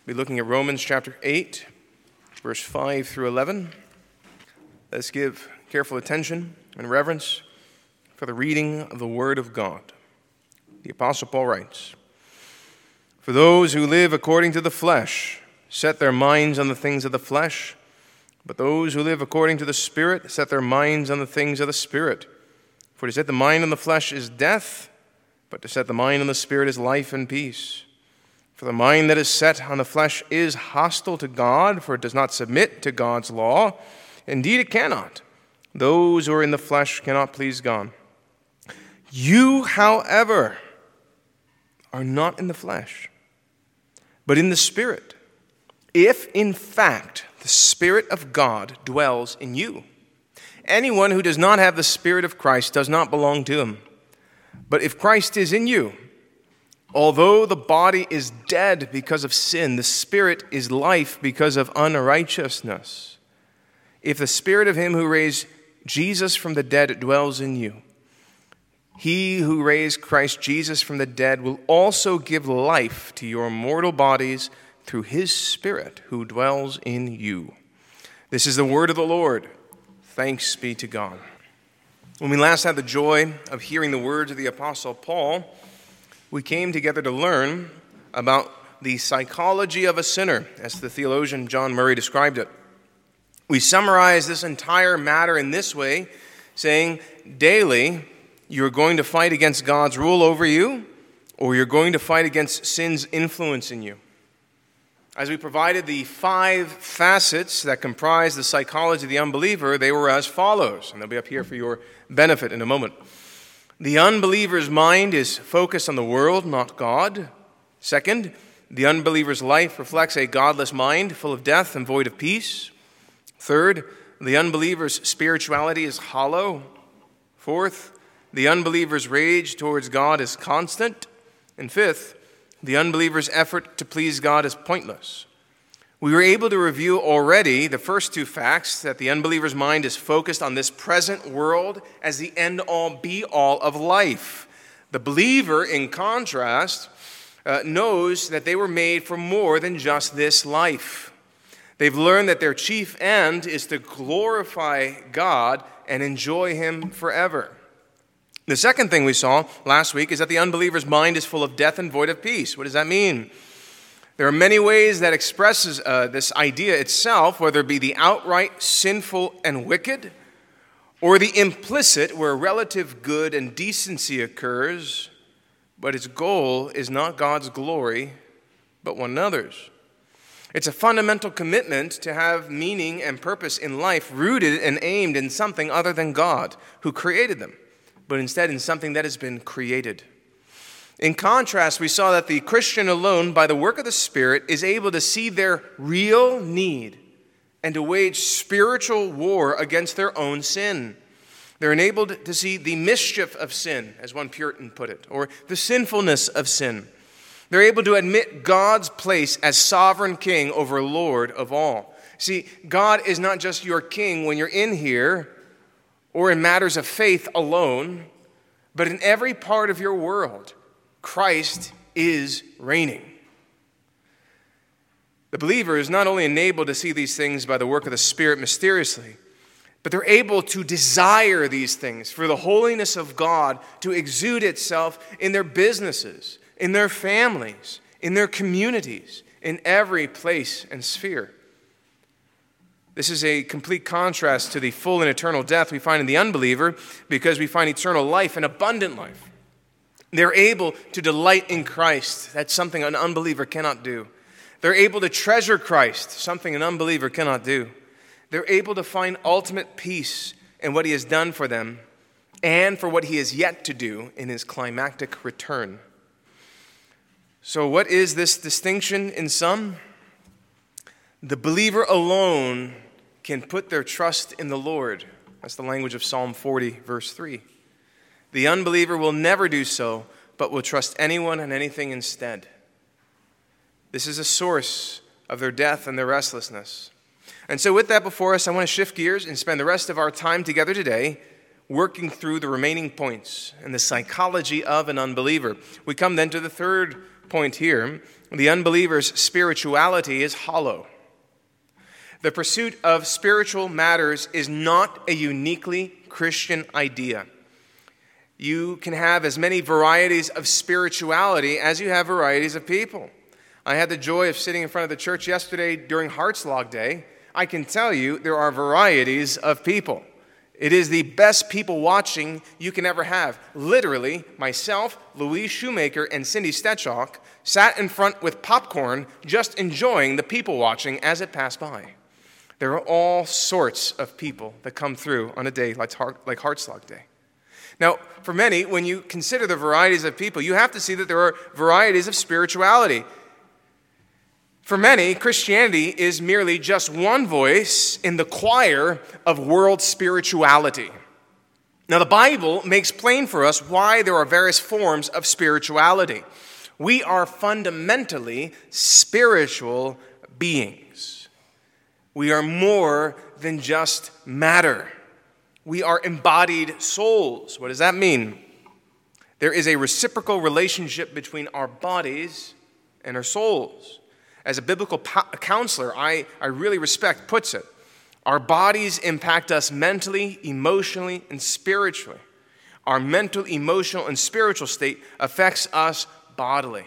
We'll be looking at Romans chapter 8, verse 5 through 11. Let's give careful attention and reverence for the reading of the Word of God. The Apostle Paul writes, "For those who live according to the flesh set their minds on the things of the flesh, but those who live according to the Spirit set their minds on the things of the Spirit. For to set the mind on the flesh is death, but to set the mind on the Spirit is life and peace. For the mind that is set on the flesh is hostile to God, for it does not submit to God's law. Indeed, it cannot. Those who are in the flesh cannot please God. You, however, are not in the flesh, but in the Spirit, if in fact the Spirit of God dwells in you. Anyone who does not have the Spirit of Christ does not belong to him. But if Christ is in you, although the body is dead because of sin, the Spirit is life because of unrighteousness. If the Spirit of him who raised Jesus from the dead dwells in you, he who raised Christ Jesus from the dead will also give life to your mortal bodies through his Spirit who dwells in you." This is the word of the Lord. Thanks be to God. When we last had the joy of hearing the words of the Apostle Paul, we came together to learn about the psychology of a sinner, as the theologian John Murray described it. We summarize this entire matter in this way, saying, daily, you're going to fight against God's rule over you, or you're going to fight against sin's influence in you. As we provided the 5 facets that comprise the psychology of the unbeliever, they were as follows, and they'll be up here for your benefit in a moment. The unbeliever's mind is focused on the world, not God. Second, the unbeliever's life reflects a godless mind, full of death and void of peace. Third, the unbeliever's spirituality is hollow. Fourth, the unbeliever's rage towards God is constant. And fifth, the unbeliever's effort to please God is pointless. We were able to review already the first 2 facts, that the unbeliever's mind is focused on this present world as the end-all, be-all of life. The believer, in contrast, knows that they were made for more than just this life. They've learned that their chief end is to glorify God and enjoy him forever. The second thing we saw last week is that the unbeliever's mind is full of death and void of peace. What does that mean? There are many ways that expresses this idea itself, whether it be the outright sinful and wicked, or the implicit where relative good and decency occurs, but its goal is not God's glory, but one another's. It's a fundamental commitment to have meaning and purpose in life rooted and aimed in something other than God, who created them, but instead in something that has been created. In contrast, we saw that the Christian alone, by the work of the Spirit, is able to see their real need and to wage spiritual war against their own sin. They're enabled to see the mischief of sin, as one Puritan put it, or the sinfulness of sin. They're able to admit God's place as sovereign king over Lord of all. See, God is not just your king when you're in here or in matters of faith alone, but in every part of your world, Christ is reigning. The believer is not only enabled to see these things by the work of the Spirit mysteriously, but they're able to desire these things for the holiness of God to exude itself in their businesses, in their families, in their communities, in every place and sphere. This is a complete contrast to the full and eternal death we find in the unbeliever, because we find eternal life and abundant life. They're able to delight in Christ. That's something an unbeliever cannot do. They're able to treasure Christ, something an unbeliever cannot do. They're able to find ultimate peace in what he has done for them and for what he is yet to do in his climactic return. So what is this distinction in sum? The believer alone can put their trust in the Lord. That's the language of Psalm 40, verse 3. The unbeliever will never do so, but will trust anyone and anything instead. This is a source of their death and their restlessness. And so with that before us, I want to shift gears and spend the rest of our time together today working through the remaining points and the psychology of an unbeliever. We come then to the third point here. The unbeliever's spirituality is hollow. The pursuit of spiritual matters is not a uniquely Christian idea. You can have as many varieties of spirituality as you have varieties of people. I had the joy of sitting in front of the church yesterday during Hearts Log Day. I can tell you there are varieties of people. It is the best people watching you can ever have. Literally, myself, Louise Shoemaker, and Cindy Stetchok sat in front with popcorn just enjoying the people watching as it passed by. There are all sorts of people that come through on a day like Hearts Log Day. Now, for many, when you consider the varieties of people, you have to see that there are varieties of spirituality. For many, Christianity is merely just one voice in the choir of world spirituality. Now, the Bible makes plain for us why there are various forms of spirituality. We are fundamentally spiritual beings. We are more than just matter. We are embodied souls. What does that mean? There is a reciprocal relationship between our bodies and our souls. As a biblical counselor, I really respect puts it, our bodies impact us mentally, emotionally, and spiritually. Our mental, emotional, and spiritual state affects us bodily.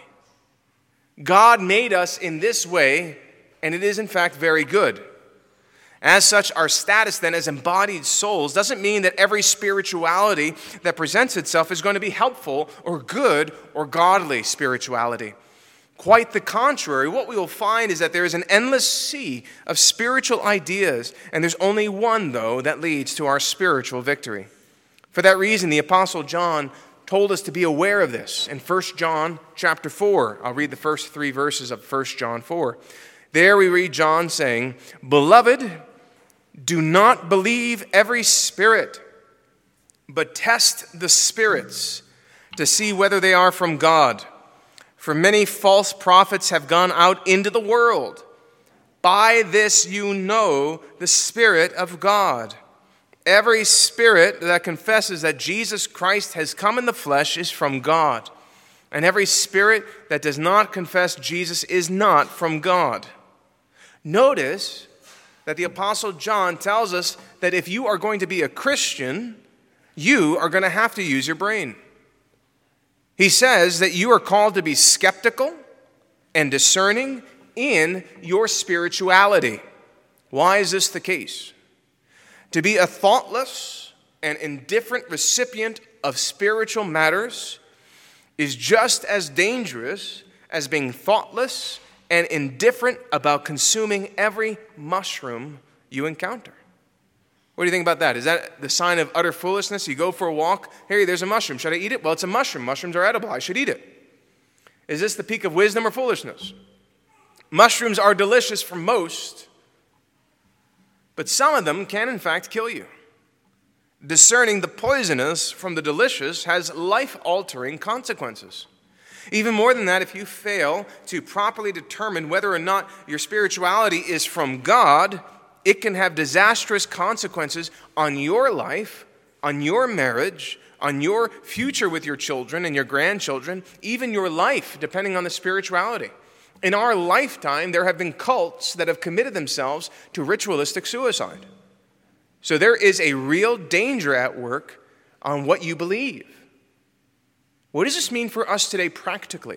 God made us in this way, and it is in fact very good. As such, our status then as embodied souls doesn't mean that every spirituality that presents itself is going to be helpful or good or godly spirituality. Quite the contrary, what we will find is that there is an endless sea of spiritual ideas, and there's only one, though, that leads to our spiritual victory. For that reason, the Apostle John told us to be aware of this in 1 John chapter 4. I'll read the first 3 verses of 1 John 4. There we read John saying, "Beloved, do not believe every spirit, but test the spirits to see whether they are from God. For many false prophets have gone out into the world. By this you know the Spirit of God. Every spirit that confesses that Jesus Christ has come in the flesh is from God. And every spirit that does not confess Jesus is not from God." Notice that the Apostle John tells us that if you are going to be a Christian, you are going to have to use your brain. He says that you are called to be skeptical and discerning in your spirituality. Why is this the case? To be a thoughtless and indifferent recipient of spiritual matters is just as dangerous as being thoughtless and indifferent about consuming every mushroom you encounter. What do you think about that? Is that the sign of utter foolishness? You go for a walk, hey, there's a mushroom. Should I eat it? Well, it's a mushroom. Mushrooms are edible. I should eat it. Is this the peak of wisdom or foolishness? Mushrooms are delicious for most, but some of them can in fact kill you. Discerning the poisonous from the delicious has life-altering consequences. Even more than that, if you fail to properly determine whether or not your spirituality is from God, it can have disastrous consequences on your life, on your marriage, on your future with your children and your grandchildren, even your life, depending on the spirituality. In our lifetime, there have been cults that have committed themselves to ritualistic suicide. So there is a real danger at work on what you believe. What does this mean for us today practically?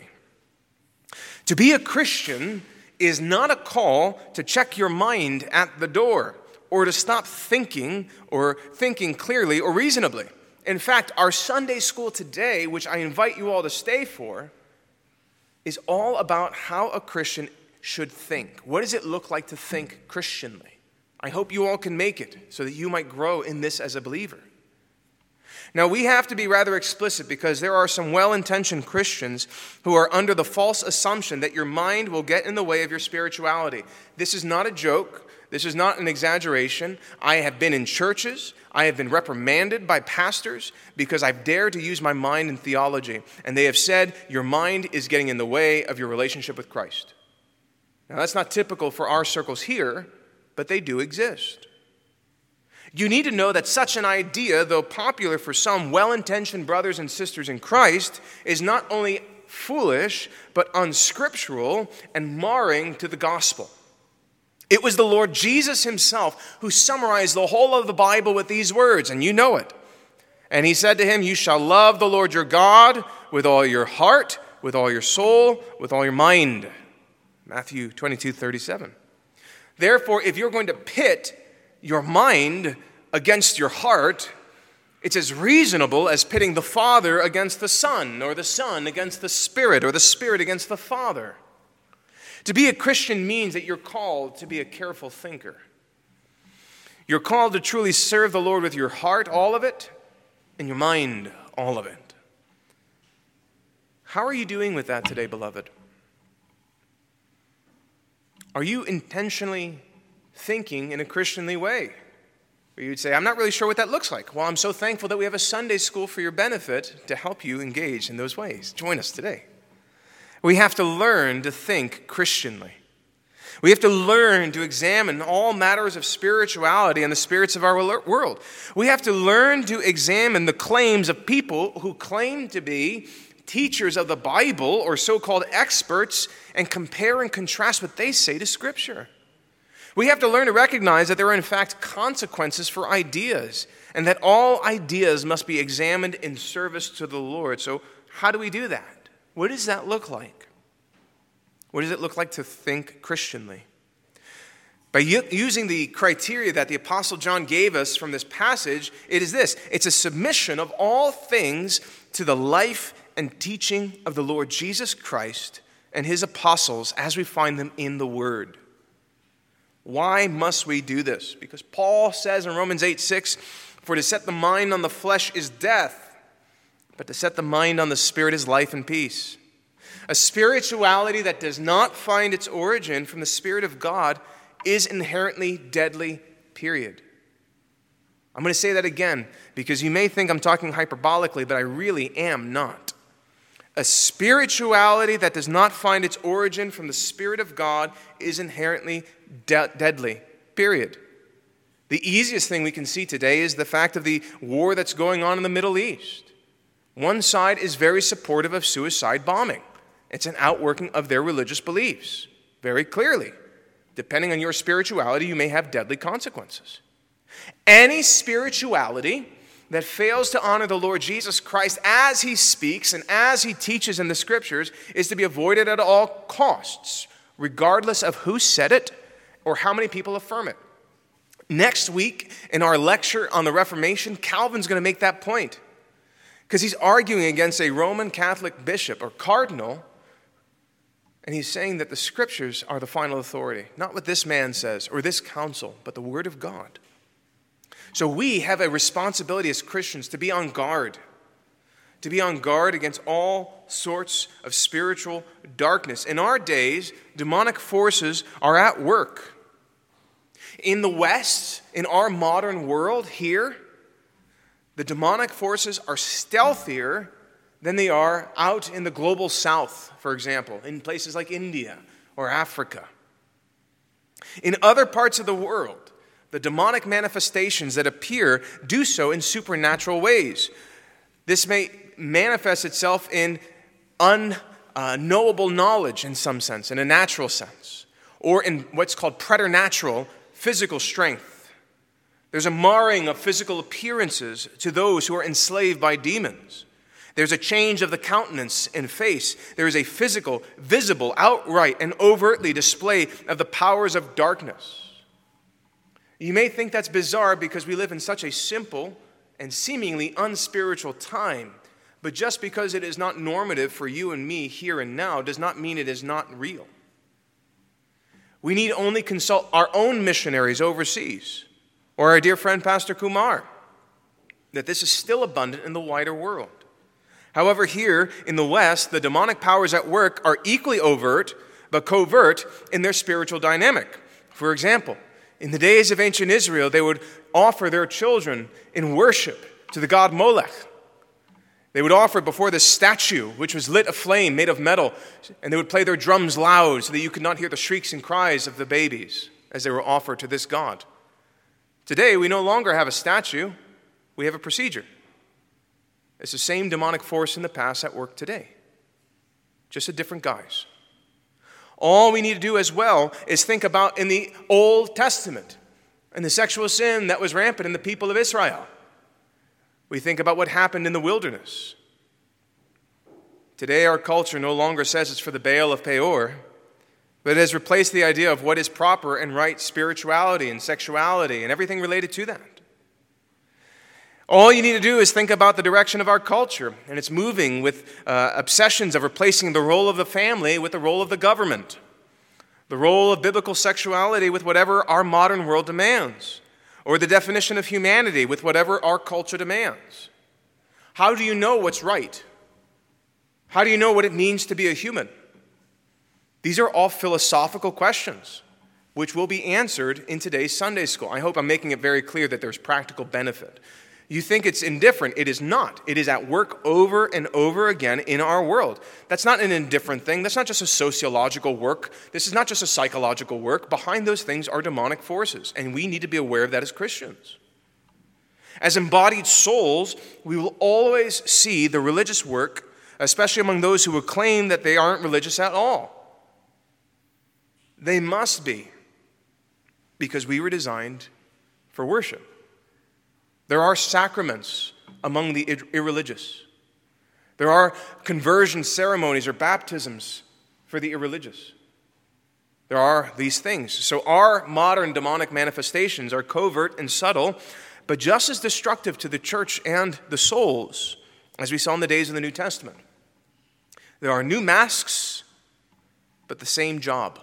To be a Christian is not a call to check your mind at the door or to stop thinking or thinking clearly or reasonably. In fact, our Sunday school today, which I invite you all to stay for, is all about how a Christian should think. What does it look like to think Christianly? I hope you all can make it so that you might grow in this as a believer. Now, we have to be rather explicit because there are some well-intentioned Christians who are under the false assumption that your mind will get in the way of your spirituality. This is not a joke. This is not an exaggeration. I have been in churches. I have been reprimanded by pastors because I've dared to use my mind in theology. And they have said, your mind is getting in the way of your relationship with Christ. Now, that's not typical for our circles here, but they do exist. You need to know that such an idea, though popular for some well-intentioned brothers and sisters in Christ, is not only foolish, but unscriptural and marring to the gospel. It was the Lord Jesus himself who summarized the whole of the Bible with these words, and you know it. And he said to him, "You shall love the Lord your God with all your heart, with all your soul, with all your mind." Matthew 22:37. Therefore, if you're going to pit your mind against your heart, it's as reasonable as pitting the Father against the Son, or the Son against the Spirit, or the Spirit against the Father. To be a Christian means that you're called to be a careful thinker. You're called to truly serve the Lord with your heart, all of it, and your mind, all of it. How are you doing with that today, beloved? Are you intentionally thinking in a Christianly way? Or you'd say, "I'm not really sure what that looks like." Well, I'm so thankful that we have a Sunday school for your benefit to help you engage in those ways. Join us today. We have to learn to think Christianly. We have to learn to examine all matters of spirituality and the spirits of our world. We have to learn to examine the claims of people who claim to be teachers of the Bible or so-called experts and compare and contrast what they say to Scripture. We have to learn to recognize that there are in fact consequences for ideas and that all ideas must be examined in service to the Lord. So how do we do that? What does that look like? What does it look like to think Christianly? By using the criteria that the Apostle John gave us from this passage, it is this. It's a submission of all things to the life and teaching of the Lord Jesus Christ and his apostles as we find them in the Word. Why must we do this? Because Paul says in Romans 8:6, "For to set the mind on the flesh is death, but to set the mind on the Spirit is life and peace." A spirituality that does not find its origin from the Spirit of God is inherently deadly, period. I'm going to say that again because you may think I'm talking hyperbolically, but I really am not. A spirituality that does not find its origin from the Spirit of God is inherently deadly, period. The easiest thing we can see today is the fact of the war that's going on in the Middle East. One side is very supportive of suicide bombing. It's an outworking of their religious beliefs, very clearly. Depending on your spirituality, you may have deadly consequences. Any spirituality that fails to honor the Lord Jesus Christ as he speaks and as he teaches in the Scriptures is to be avoided at all costs, regardless of who said it or how many people affirm it. Next week, in our lecture on the Reformation, Calvin's going to make that point because he's arguing against a Roman Catholic bishop or cardinal. And he's saying that the Scriptures are the final authority. Not what this man says or this council, but the Word of God. So we have a responsibility as Christians to be on guard. To be on guard against all sorts of spiritual darkness. In our days, demonic forces are at work. In the West, in our modern world here, the demonic forces are stealthier than they are out in the global south, for example, in places like India or Africa. In other parts of the world, the demonic manifestations that appear do so in supernatural ways. This may manifest itself in unknowable knowledge in some sense, in a natural sense, or in what's called preternatural physical strength. There's a marring of physical appearances to those who are enslaved by demons. There's a change of the countenance and face. There is a physical, visible, outright, and overtly display of the powers of darkness. You may think that's bizarre because we live in such a simple and seemingly unspiritual time. But just because it is not normative for you and me here and now does not mean it is not real. We need only consult our own missionaries overseas or our dear friend Pastor Kumar that this is still abundant in the wider world. However, here in the West, the demonic powers at work are equally overt but covert in their spiritual dynamic. For example, in the days of ancient Israel, they would offer their children in worship to the god Molech. They would offer it before this statue, which was lit aflame, made of metal, and they would play their drums loud so that you could not hear the shrieks and cries of the babies as they were offered to this god. Today, we no longer have a statue, we have a procedure. It's the same demonic force in the past at work today. just a different guise. All we need to do as well is think about in the Old Testament and the sexual sin that was rampant in the people of Israel. We think about what happened in the wilderness. Today, our culture no longer says it's for the Baal of Peor, but it has replaced the idea of what is proper and right spirituality and sexuality and everything related to that. All you need to do is think about the direction of our culture, and it's moving with obsessions of replacing the role of the family with the role of the government, the role of biblical sexuality with whatever our modern world demands, or the definition of humanity with whatever our culture demands. How do you know what's right? How do you know what it means to be a human? These are all philosophical questions, which will be answered in today's Sunday school. I hope I'm making it very clear that there's practical benefit. You think it's indifferent. It is not. It is at work over and over again in our world. That's not an indifferent thing. That's not just a sociological work. This is not just a psychological work. Behind those things are demonic forces, and we need to be aware of that as Christians. As embodied souls, we will always see the religious work, especially among those who will claim that they aren't religious at all. They must be, because we were designed for worship. There are sacraments among the irreligious. There are conversion ceremonies or baptisms for the irreligious. There are these things. So our modern demonic manifestations are covert and subtle, but just as destructive to the church and the souls, as we saw in the days of the New Testament. There are new masks, but the same job.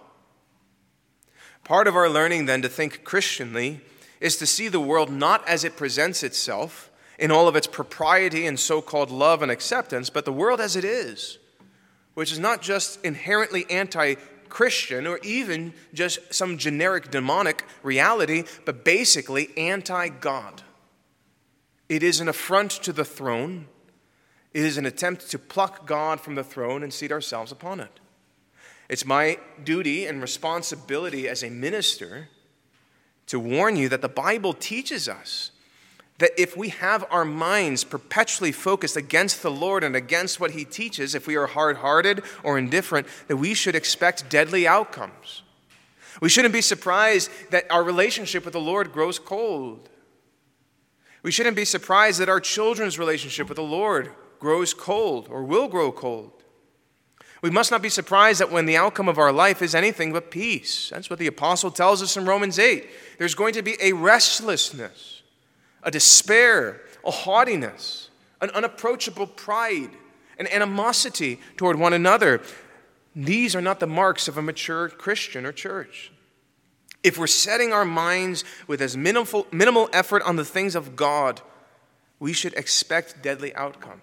Part of our learning then to think Christianly is to see the world not as it presents itself in all of its propriety and so-called love and acceptance, but the world as it is, which is not just inherently anti-Christian or even just some generic demonic reality, but basically anti-God. It is an affront to the throne. It is an attempt to pluck God from the throne and seat ourselves upon it. It's my duty and responsibility as a minister to warn you that the Bible teaches us that if we have our minds perpetually focused against the Lord and against what He teaches, if we are hard-hearted or indifferent, that we should expect deadly outcomes. We shouldn't be surprised that our relationship with the Lord grows cold. We shouldn't be surprised that our children's relationship with the Lord grows cold or will grow cold. We must not be surprised that when the outcome of our life is anything but peace. That's what the apostle tells us in Romans 8. There's going to be a restlessness, a despair, a haughtiness, an unapproachable pride, an animosity toward one another. These are not the marks of a mature Christian or church. If we're setting our minds with as minimal effort on the things of God, we should expect deadly outcomes.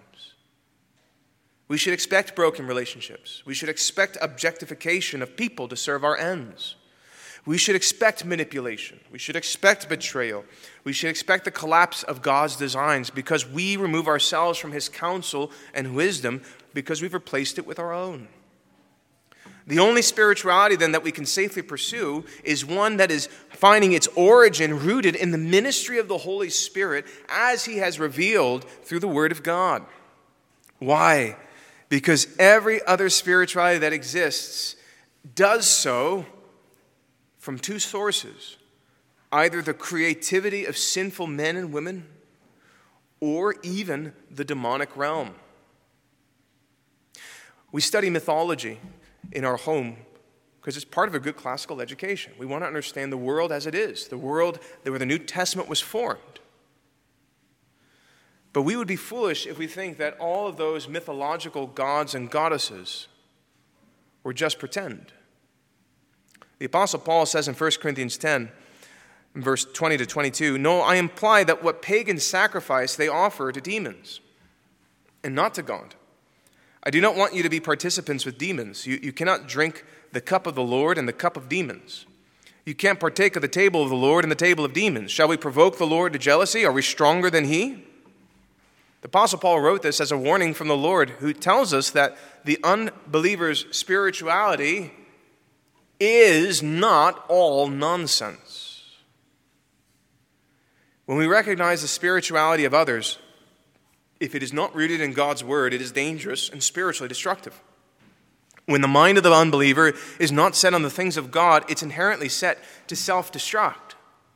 We should expect broken relationships. We should expect objectification of people to serve our ends. We should expect manipulation. We should expect betrayal. We should expect the collapse of God's designs because we remove ourselves from His counsel and wisdom because we've replaced it with our own. The only spirituality then that we can safely pursue is one that is finding its origin rooted in the ministry of the Holy Spirit as He has revealed through the Word of God. Why? Because every other spirituality that exists does so from two sources. Either the creativity of sinful men and women or even the demonic realm. We study mythology in our home because it's part of a good classical education. We want to understand the world as it is, the world where the New Testament was formed. But we would be foolish if we think that all of those mythological gods and goddesses were just pretend. The Apostle Paul says in 1 Corinthians 10, in verse 20 to 22, "No, I imply that what pagans sacrifice they offer to demons, and not to God. I do not want you to be participants with demons. You cannot drink the cup of the Lord and the cup of demons. You can't partake of the table of the Lord and the table of demons. Shall we provoke the Lord to jealousy? Are we stronger than He?" The Apostle Paul wrote this as a warning from the Lord, who tells us that the unbeliever's spirituality is not all nonsense. When we recognize the spirituality of others, if it is not rooted in God's word, it is dangerous and spiritually destructive. When the mind of the unbeliever is not set on the things of God, it's inherently set to self-destruct.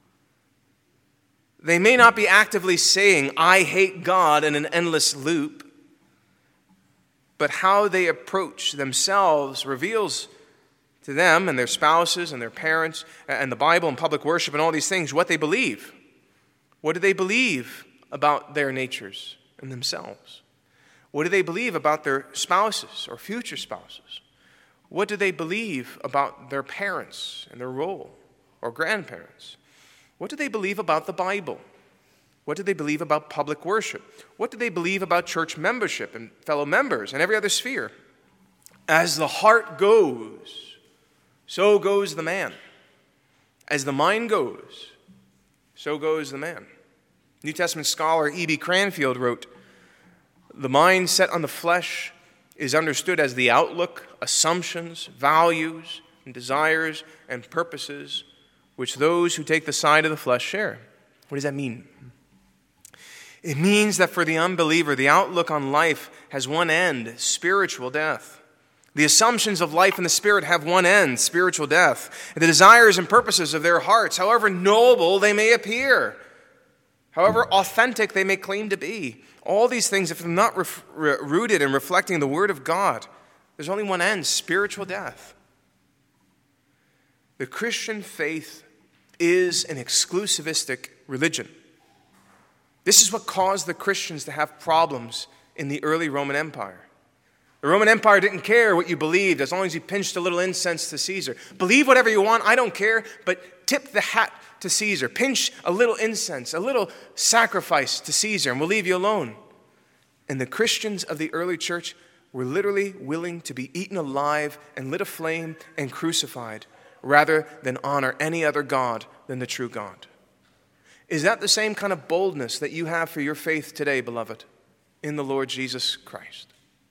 They may not be actively saying, I hate God in an endless loop, but how they approach themselves reveals to them and their spouses and their parents and the Bible and public worship and all these things what they believe. What do they believe about their natures and themselves? What do they believe about their spouses or future spouses? What do they believe about their parents and their role or grandparents? What do they believe about the Bible? What do they believe about public worship? What do they believe about church membership and fellow members and every other sphere? As the heart goes, so goes the man. As the mind goes, so goes the man. New Testament scholar E.B. Cranfield wrote, "The mind set on the flesh is understood as the outlook, assumptions, values, and desires and purposes which those who take the side of the flesh share." What does that mean? It means that for the unbeliever, the outlook on life has one end, spiritual death. The assumptions of life in the Spirit have one end, spiritual death. The desires and purposes of their hearts, however noble they may appear, however authentic they may claim to be, all these things, if they're not rooted in reflecting the Word of God, there's only one end, spiritual death. The Christian faith is an exclusivistic religion. This is what caused the Christians to have problems in the early Roman Empire. The Roman Empire didn't care what you believed as long as you pinched a little incense to Caesar. Believe whatever you want, I don't care, but tip the hat to Caesar. Pinch a little incense, a little sacrifice to Caesar, and we'll leave you alone. And the Christians of the early church were literally willing to be eaten alive and lit aflame and crucified rather than honor any other God than the true God. Is that the same kind of boldness that you have for your faith today, beloved, in the Lord Jesus Christ?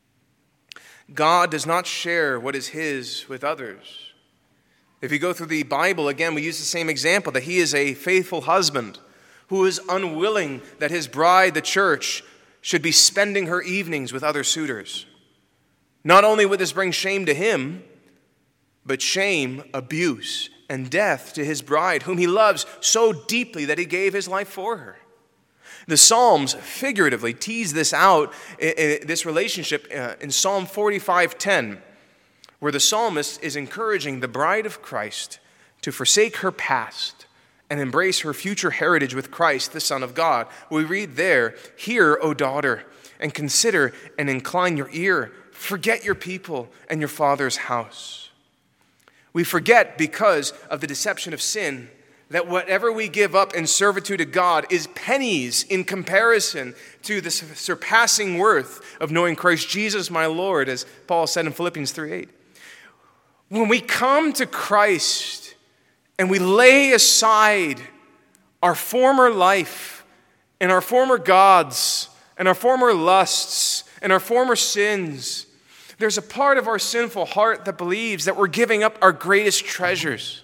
God does not share what is His with others. If you go through the Bible, again, we use the same example, that He is a faithful husband who is unwilling that his bride, the church, should be spending her evenings with other suitors. Not only would this bring shame to him, but shame, abuse, and death to his bride, whom he loves so deeply that he gave his life for her. The Psalms figuratively tease this out, this relationship, in Psalm 45:10, where the psalmist is encouraging the bride of Christ to forsake her past and embrace her future heritage with Christ, the Son of God. We read there, "Hear, O daughter, and consider and incline your ear. Forget your people and your father's house." We forget, because of the deception of sin, that whatever we give up in servitude to God is pennies in comparison to the surpassing worth of knowing Christ Jesus my Lord, as Paul said in Philippians 3:8. When we come to Christ and we lay aside our former life and our former gods and our former lusts and our former sins, there's a part of our sinful heart that believes that we're giving up our greatest treasures.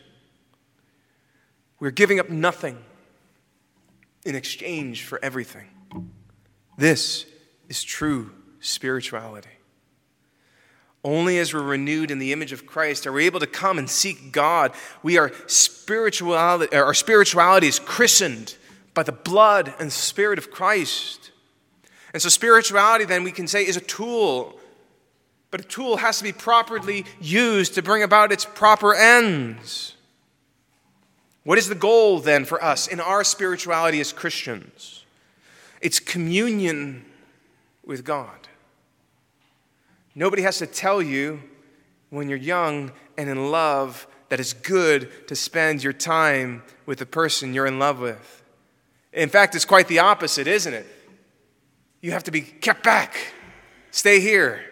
We're giving up nothing in exchange for everything. This is true spirituality. Only as we're renewed in the image of Christ are we able to come and seek God. Our spirituality is christened by the blood and Spirit of Christ. And so spirituality, then, we can say, is a tool. But a tool has to be properly used to bring about its proper ends. What is the goal, then, for us in our spirituality as Christians? It's communion with God. Nobody has to tell you when you're young and in love that it's good to spend your time with the person you're in love with. In fact, it's quite the opposite, isn't it? You have to be kept back. Stay here.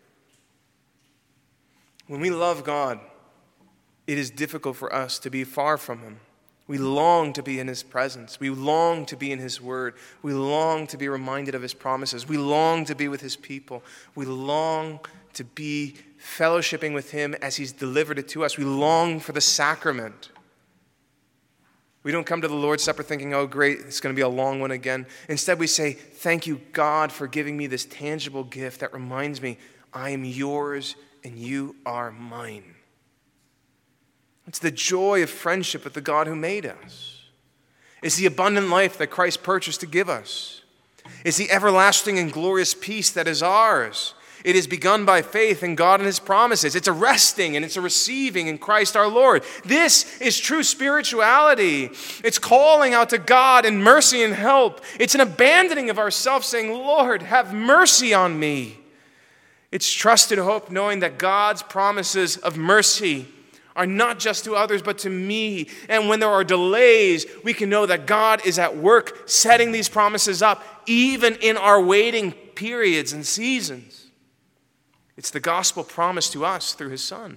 When we love God, it is difficult for us to be far from Him. We long to be in His presence. We long to be in His Word. We long to be reminded of His promises. We long to be with His people. We long to be fellowshipping with Him as He's delivered it to us. We long for the sacrament. We don't come to the Lord's Supper thinking, oh great, it's going to be a long one again. Instead we say, thank you, God, for giving me this tangible gift that reminds me I am yours and you are mine. It's the joy of friendship with the God who made us. It's the abundant life that Christ purchased to give us. It's the everlasting and glorious peace that is ours. It is begun by faith in God and His promises. It's a resting and it's a receiving in Christ our Lord. This is true spirituality. It's calling out to God in mercy and help. It's an abandoning of ourselves, saying, Lord, have mercy on me. It's trusted hope, knowing that God's promises of mercy are not just to others, but to me. And when there are delays, we can know that God is at work setting these promises up, even in our waiting periods and seasons. It's the gospel promised to us through His Son.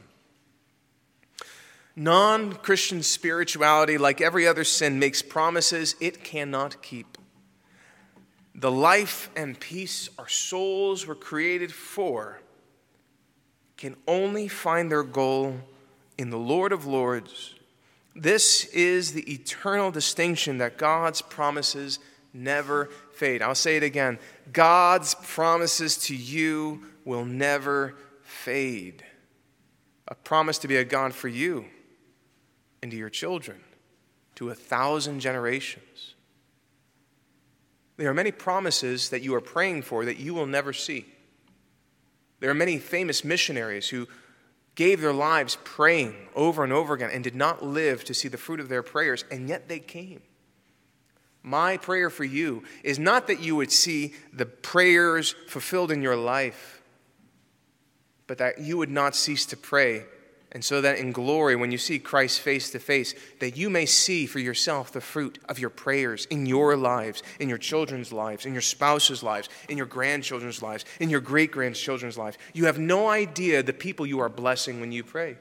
Non-Christian spirituality, like every other sin, makes promises it cannot keep. The life and peace our souls were created for can only find their goal in the Lord of Lords. This is the eternal distinction that God's promises never fade. I'll say it again. God's promises to you will never fade. A promise to be a God for you and to your children, to 1,000 generations. There are many promises that you are praying for that you will never see. There are many famous missionaries who gave their lives praying over and over again and did not live to see the fruit of their prayers, and yet they came. My prayer for you is not that you would see the prayers fulfilled in your life, but that you would not cease to pray, and so that in glory, when you see Christ face to face, that you may see for yourself the fruit of your prayers in your lives, in your children's lives, in your spouse's lives, in your grandchildren's lives, in your great-grandchildren's lives. You have no idea the people you are blessing when you pray.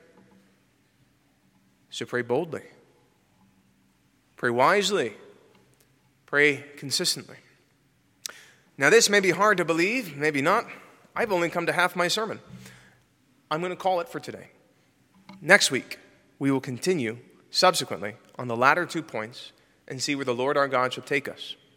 So pray boldly. Pray wisely. Pray consistently. Now, this may be hard to believe, maybe not. I've only come to half my sermon. I'm going to call it for today. Next week, we will continue subsequently on the latter 2 points and see where the Lord our God shall take us.